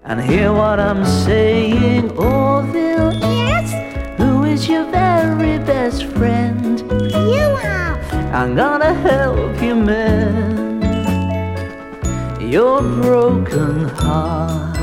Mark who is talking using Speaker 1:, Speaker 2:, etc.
Speaker 1: and hear what I'm saying. Orville,
Speaker 2: Yes?
Speaker 1: who is your very best friend?
Speaker 2: You are.
Speaker 1: I'm gonna help you mend your broken heart.